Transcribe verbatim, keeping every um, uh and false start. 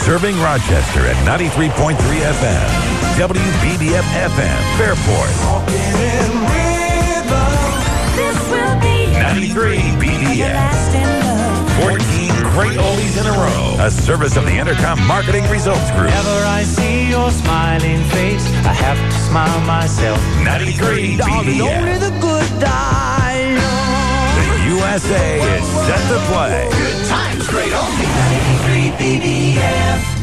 Serving Rochester at ninety-three point three F M. W B B F F M, Fairport. This will be ninety-three B B F. fourteen great oldies in a row. A service of the Intercom Marketing Results Group. Whenever I see your smiling face, I have to smile myself. ninety-three B Darling, B only F. the good die. The U S A is set to play. Good times, great oldies. ninety-three B B F.